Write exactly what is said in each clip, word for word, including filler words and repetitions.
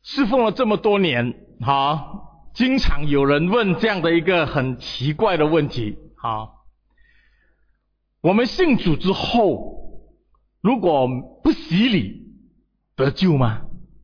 侍奉了这么多年，好，经常有人问这样的一个很奇怪的问题，好，我们信主之后，如果不洗礼，得救吗？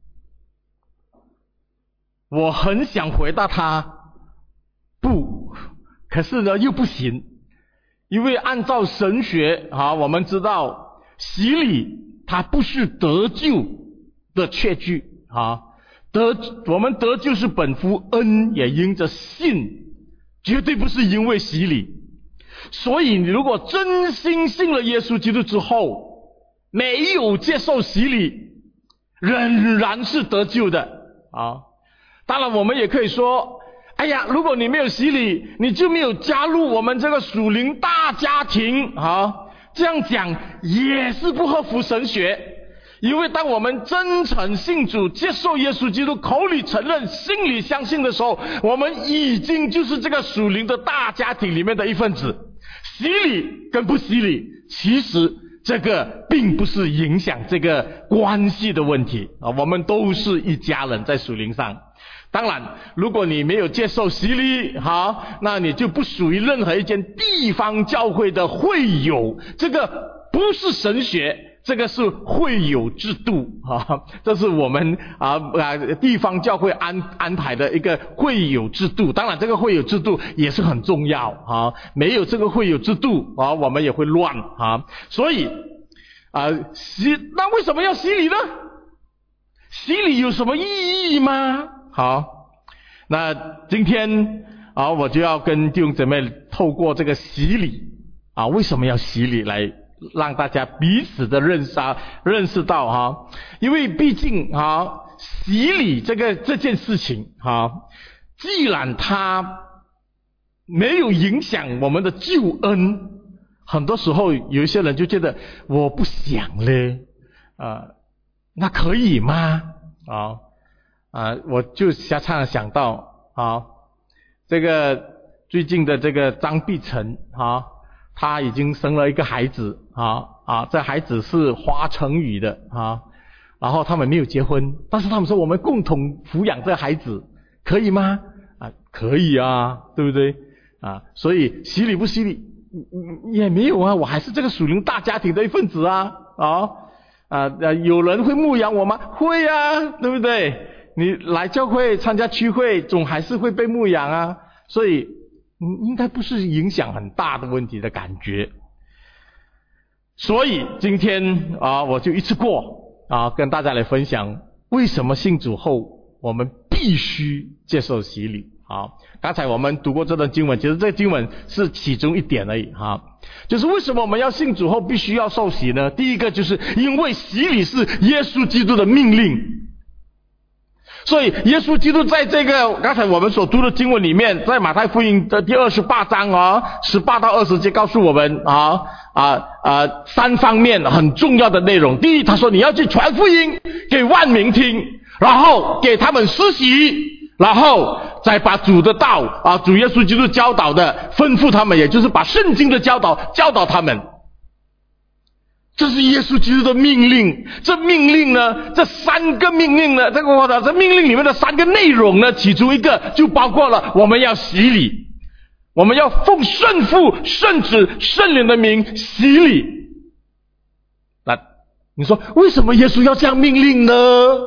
我很想回答他，不，可是呢又不行，因为按照神学啊，我们知道洗礼它不是得救的确据啊，得我们得救是本乎恩，也因着信，绝对不是因为洗礼。所以你如果真心信了耶稣基督之后，没有接受洗礼，仍然是得救的啊。当然我们也可以说，哎呀，如果你没有洗礼，你就没有加入我们这个属灵大家庭啊。这样讲也是不合乎神学，因为当我们真诚信主，接受耶稣基督，口里承认，心里相信的时候，我们已经就是这个属灵的大家庭里面的一份子。洗礼跟不洗礼，其实这个并不是影响这个关系的问题啊，我们都是一家人在属灵上。当然如果你没有接受洗礼，好，那你就不属于任何一间地方教会的会友，这个不是神学，这个是会友制度啊，这是我们啊啊地方教会安安排的一个会友制度。当然这个会友制度也是很重要啊，没有这个会友制度啊，我们也会乱啊。所以啊洗那为什么要洗礼呢？洗礼有什么意义吗？好，那今天啊，我就要跟弟兄姊妹透过这个洗礼啊，为什么要洗礼，来让大家彼此的认识认识到哈，因为毕竟啊，洗礼这个这件事情哈，既然它没有影响我们的救恩，很多时候有一些人就觉得我不想嘞啊，那可以吗？啊。啊，我就瞎唱想到啊，这个最近的这个张碧晨啊，他已经生了一个孩子啊啊，这孩子是华晨宇的啊，然后他们没有结婚，但是他们说我们共同抚养这个孩子，可以吗？啊，可以啊，对不对？啊，所以洗礼不洗礼也没有啊，我还是这个属灵大家庭的一份子啊啊啊，有人会牧养我吗？会啊，对不对？你来教会参加区会，总还是会被牧养啊，所以应该不是影响很大的问题的感觉。所以今天啊，我就一次过啊，跟大家来分享为什么信主后我们必须接受洗礼。好，刚才我们读过这段经文，其实这经文是其中一点而已哈。就是为什么我们要信主后必须要受洗呢？第一个就是因为洗礼是耶稣基督的命令。所以耶稣基督在这个刚才我们所读的经文里面，在马太福音的第二十八章啊，十八到二十节告诉我们啊啊啊三方面很重要的内容。第一，他说你要去传福音给万民听，然后给他们施洗，然后再把主的道啊，主耶稣基督教导的吩咐他们，也就是把圣经的教导教导他们。这是耶稣基督的命令。这命令呢，这三个命令呢，这个我的这命令里面的三个内容呢，其中一个就包括了我们要洗礼，我们要奉圣父、圣子、圣灵的名洗礼。那你说为什么耶稣要这样命令呢？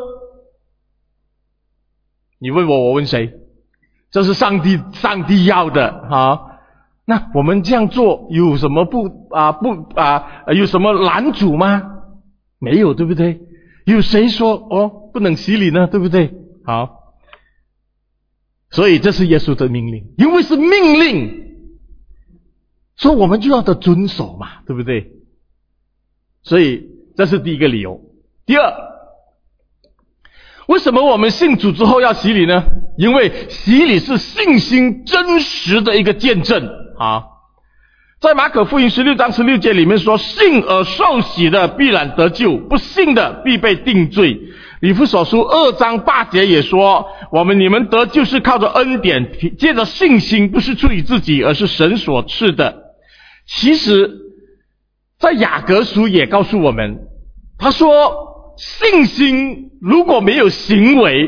你问我，我问谁？这是上帝，上帝要的啊。那我们这样做有什么不啊不啊有什么拦阻吗？没有，对不对？有谁说哦不能洗礼呢？对不对？好，所以这是耶稣的命令，因为是命令，所以我们就要得遵守嘛，对不对？所以这是第一个理由。第二，为什么我们信主之后要洗礼呢？因为洗礼是信心真实的一个见证啊。在马可福音十六章十六节里面说，信而受洗的必然得救，不信的必被定罪。以弗所书二章八节也说，我们你们得救是靠着恩典，借着信心，不是出于自己，而是神所赐的。其实在雅各书也告诉我们，他说信心如果没有行为，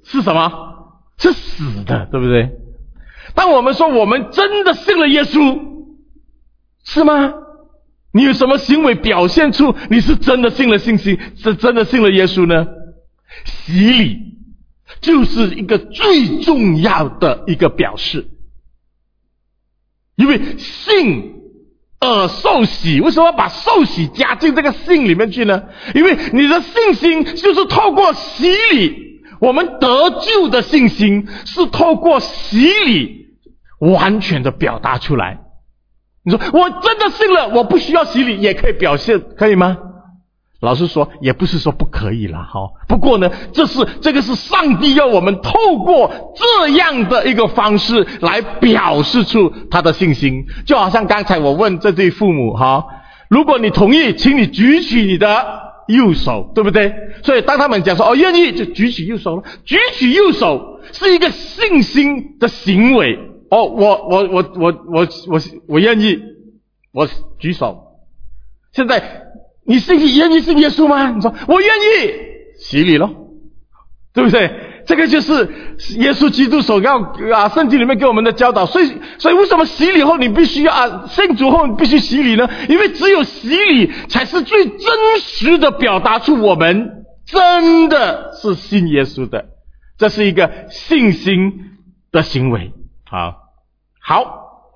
是什么？是死的，对不对？当我们说我们真的信了耶稣，是吗？你有什么行为表现出你是真的信了信心，是真的信了耶稣呢？洗礼就是一个最重要的一个表示，因为信而受洗，为什么把受洗加进这个信里面去呢？因为你的信心就是透过洗礼，我们得救的信心是透过洗礼完全的表达出来。你说我真的信了，我不需要洗礼也可以表现，可以吗？老实说也不是说不可以啦，哈。不过呢，这是这个是上帝要我们透过这样的一个方式来表示出他的信心。就好像刚才我问这对父母，哈，如果你同意，请你举起你的右手，对不对？所以当他们讲说哦愿意，就举起右手了。举起右手是一个信心的行为。哦，我我我我我我我愿意，我举手。现在你信你愿意信耶稣吗？你说我愿意，洗礼咯，对不对？这个就是耶稣基督所要啊，圣经里面给我们的教导。所以，所以为什么洗礼后你必须要啊，信主后你必须洗礼呢？因为只有洗礼才是最真实的表达出我们真的是信耶稣的，这是一个信心的行为。好，好，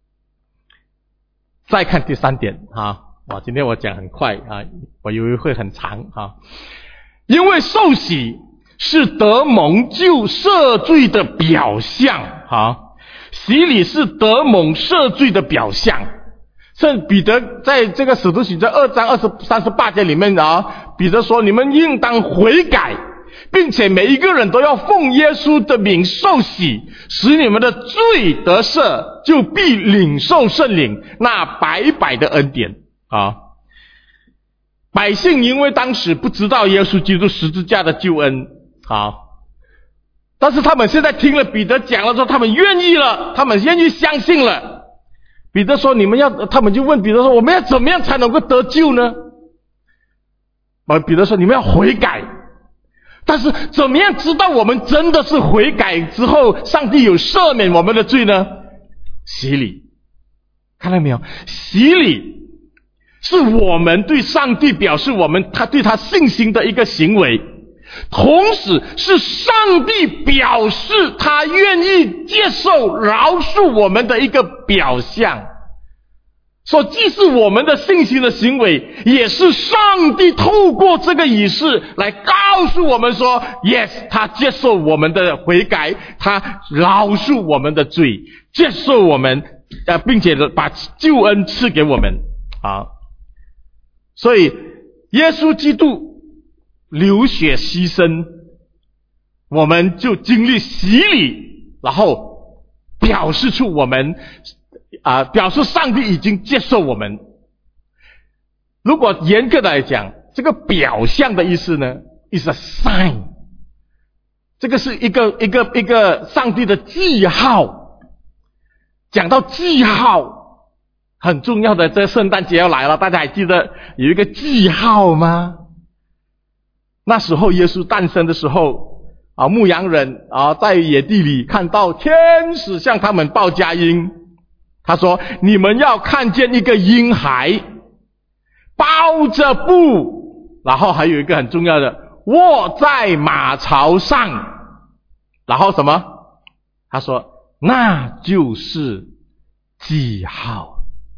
再看第三点啊。哇，今天我讲很快啊，我以为会很长啊。因为受洗是得蒙救赦罪的表象啊，洗礼是得蒙赦罪的表象。圣彼得在这个使徒行传二章二十三十八节里面啊，彼得说：“你们应当悔改，并且每一个人都要奉耶稣的名受洗，使你们的罪得赦，就必领受圣灵那白白的恩典。”啊，百姓因为当时不知道耶稣基督十字架的救恩，啊，但是他们现在听了彼得讲了之后，他们愿意了，他们愿意相信了。彼得说：“你们要，他们就问彼得说，我们要怎么样才能够得救呢？”而彼得说：“你们要悔改。”但是怎么样知道我们真的是悔改之后，上帝有赦免我们的罪呢？洗礼，看到没有？洗礼是我们对上帝表示我们他对他信心的一个行为，同时是上帝表示他愿意接受饶恕我们的一个表象。所以既是我们的信心的行为，也是上帝透过这个仪式来告诉我们说 Yes， 他接受我们的悔改，他饶恕我们的罪，接受我们呃，并且把救恩赐给我们啊。所以耶稣基督流血牺牲，我们就经历洗礼，然后表示出我们啊、呃，表示上帝已经接受我们。如果严格的来讲，这个表象的意思呢 is a sign， 这个是一个一个一个上帝的记号。讲到记号很重要的，这圣诞节要来了，大家还记得有一个记号吗？那时候耶稣诞生的时候啊，牧羊人啊在野地里看到天使向他们报佳音，他说：“你们要看见一个婴孩包着布，然后还有一个很重要的，卧在马槽上。”然后什么？他说：“那就是记号。”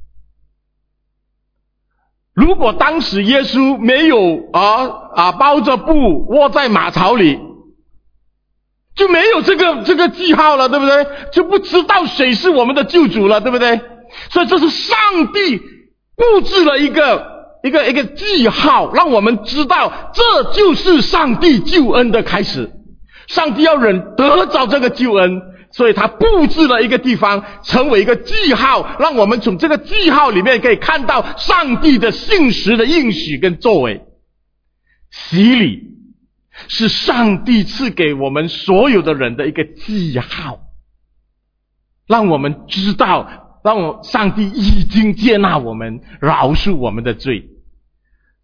如果当时耶稣没有啊啊包着布卧在马槽里，就没有这个这个记号了，对不对？就不知道谁是我们的救主了，对不对？所以这是上帝布置了一个一个一个记号，让我们知道这就是上帝救恩的开始。上帝要人得着这个救恩，所以他布置了一个地方成为一个记号，让我们从这个记号里面可以看到上帝的信实的应许跟作为。洗礼是上帝赐给我们所有的人的一个记号，让我们知道，让我上帝已经接纳我们，饶恕我们的罪。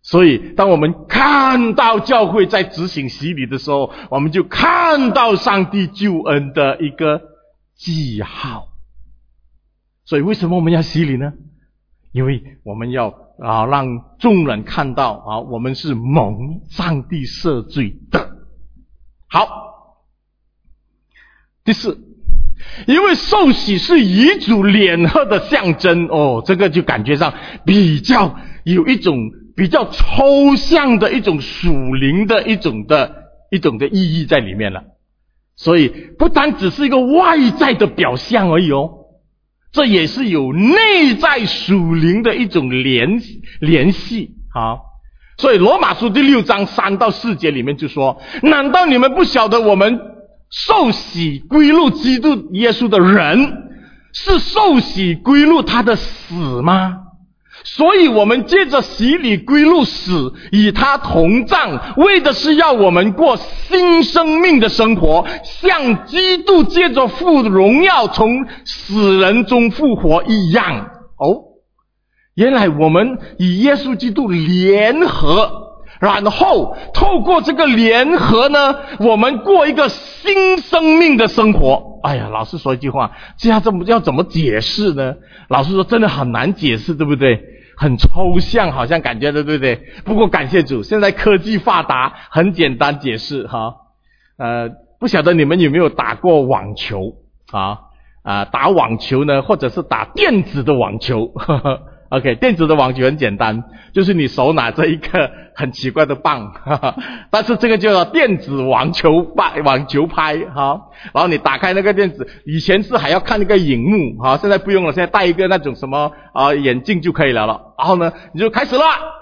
所以当我们看到教会在执行洗礼的时候，我们就看到上帝救恩的一个记号。所以为什么我们要洗礼呢？因为我们要啊让众人看到啊我们是蒙上帝赦罪的。好，第四，因为受洗是与主联合的象征哦，这个就感觉上比较有一种比较抽象的一种属灵的一种的一种的意义在里面了。所以不单只是一个外在的表象而已哦，这也是有内在属灵的一种联联系啊。所以罗马书第六章三到四节里面就说，难道你们不晓得我们受洗归入基督耶稣的人是受洗归入他的死吗？所以我们借着洗礼归入死，与他同葬，为的是要我们过新生命的生活，像基督借着父荣耀从死人中复活一样。哦，原来我们与耶稣基督联合，然后透过这个联合呢，我们过一个新生命的生活。哎呀，老师说一句话，这样这么要怎么解释呢？老师说真的很难解释，对不对？很抽象，好像感觉的，对不对？不过感谢主，现在科技发达，很简单解释哈。呃，不晓得你们有没有打过网球啊？啊，打网球呢，或者是打电子的网球。呵呵 OK， 电子的网球很简单，就是你手拿着一个很奇怪的棒，呵呵，但是这个叫做电子网球拍，网球拍哈。然后你打开那个电子，以前是还要看那个荧幕哈，现在不用了，现在戴一个那种什么啊、呃、眼镜就可以了了。然后呢，你就开始了，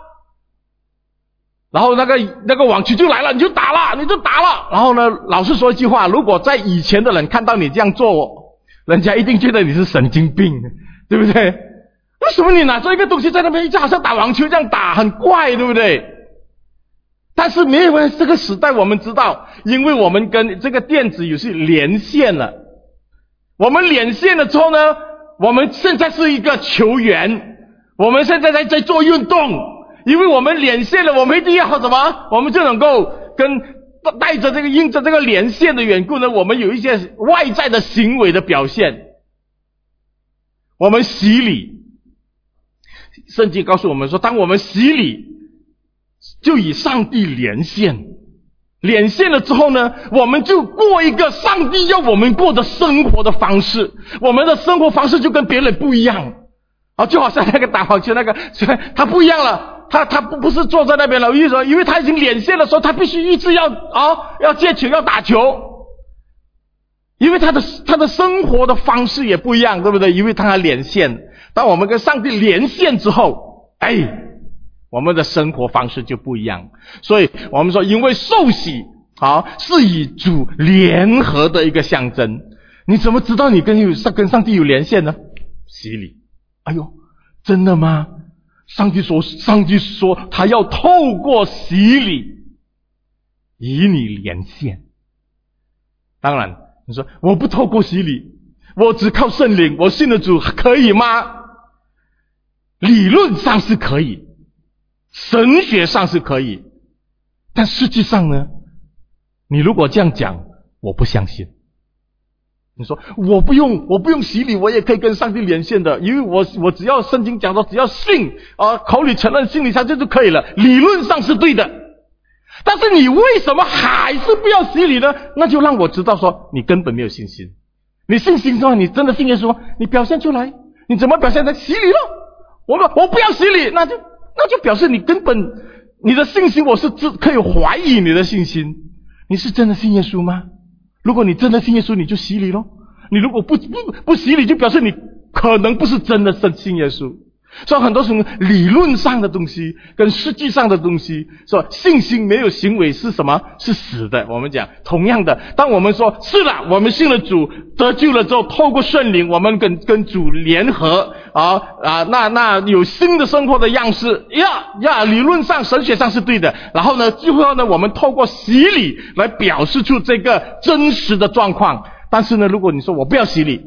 然后那个那个网球就来了，你就打了，你就打了。然后呢，老师说一句话，如果在以前的人看到你这样做，人家一定觉得你是神经病，对不对？为什么你拿着一个东西在那边，就好像打网球这样打，很怪，对不对？但是没有关系，这个时代我们知道，因为我们跟这个电子游戏连线了，我们连线了之后呢，我们现在是一个球员，我们现在在在做运动，因为我们连线了，我们一定要什么？我们就能够跟带着这个印着这个连线的缘故呢，我们有一些外在的行为的表现。我们洗礼，圣经告诉我们说，当我们洗礼，就与上帝连线，连线了之后呢，我们就过一个上帝要我们过的生活的方式，我们的生活方式就跟别人不一样啊，就好像那个打网球那个，他不一样了，他他不不是坐在那边了，因为说，因为他已经连线的时候，他必须一直要啊要接球要打球。因为他的他的生活的方式也不一样，对不对？因为他要连线，当我们跟上帝连线之后，哎，我们的生活方式就不一样。所以我们说，因为受洗啊是与主联合的一个象征。你怎么知道你跟有跟上帝有连线呢？洗礼。哎呦，真的吗？上帝说，上帝说他要透过洗礼与你连线。当然你说我不透过洗礼，我只靠圣灵，我信了主，可以吗？理论上是可以，神学上是可以，但实际上呢，你如果这样讲，我不相信。你说我不用我不用洗礼，我也可以跟上帝连线的，因为我我只要圣经讲说，只要信啊，口里承认，心里相信就可以了，理论上是对的。但是你为什么还是不要洗礼呢？那就让我知道说你根本没有信心。你信心的话，你真的信耶稣，你表现出来，你怎么表现呢？洗礼了，我我不要洗礼，那就那就表示你根本你的信心，我是可以怀疑你的信心。你是真的信耶稣吗？如果你真的信耶稣，你就洗礼咯。你如果不不不洗礼，就表示你可能不是真的信耶稣。所以很多时候理论上的东西跟实际上的东西，说信心没有行为是什么？是死的。我们讲同样的，当我们说是了，我们信了主得救了之后，透过圣灵我们跟跟主联合啊啊，那那有新的生活的样式呀呀，理论上神学上是对的。然后呢，最后呢，我们透过洗礼来表示出这个真实的状况。但是呢，如果你说我不要洗礼，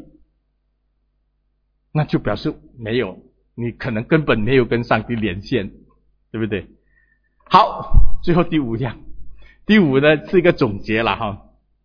那就表示没有，你可能根本没有跟上帝连线，对不对？ 好，最后第五样，第五呢是一个总结了哈。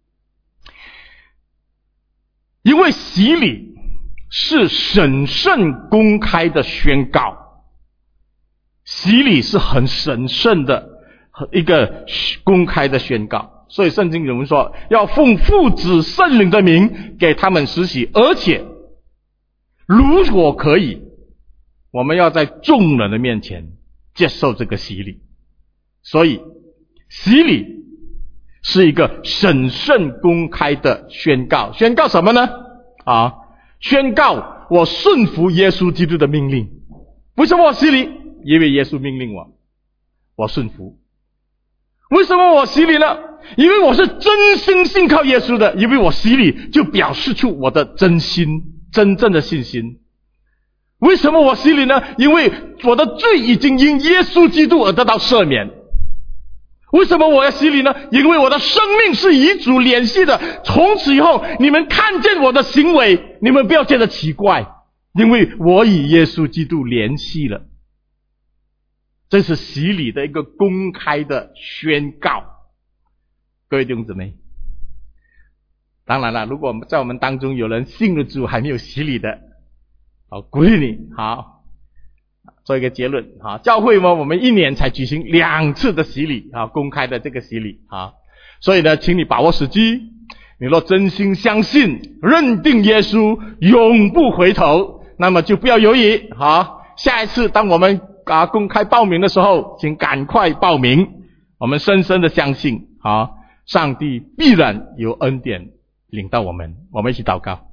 因为洗礼是神圣公开的宣告，洗礼是很神圣的一个公开的宣告，所以圣经有人说要奉父子圣灵的名给他们施洗，而且如果可以，我们要在众人的面前接受这个洗礼。所以洗礼是一个神圣公开的宣告，宣告什么呢？啊，宣告我顺服耶稣基督的命令。为什么我洗礼？因为耶稣命令我，我顺服。为什么我洗礼呢？因为我是真心信靠耶稣的，因为我洗礼就表示出我的真心，真正的信心。为什么我洗礼呢？因为我的罪已经因耶稣基督而得到赦免。为什么我要洗礼呢？因为我的生命是与主联系的，从此以后你们看见我的行为，你们不要觉得奇怪，因为我与耶稣基督联系了。这是洗礼的一个公开的宣告。各位弟兄姊妹，当然了，如果在我们当中有人信了主还没有洗礼的，好，鼓励你，好，做一个结论。好，教会嘛，我们一年才举行两次的洗礼，啊，公开的这个洗礼，啊，所以呢，请你把握时机。你若真心相信、认定耶稣，永不回头，那么就不要犹豫。好，下一次当我们啊公开报名的时候，请赶快报名。我们深深的相信，好，上帝必然有恩典领到我们。我们一起祷告。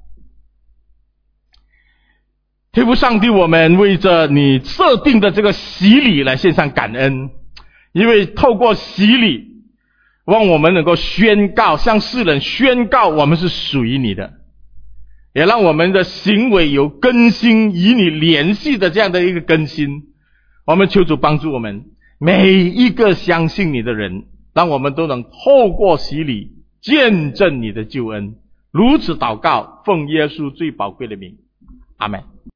天父上帝，我们为着你设定的这个洗礼来献上感恩，因为透过洗礼，让我们能够宣告，向世人宣告我们是属于你的，也让我们的行为有更新，与你联系的这样的一个更新。我们求主帮助我们每一个相信你的人，让我们都能透过洗礼见证你的救恩。如此祷告，奉耶稣最宝贵的名，阿们。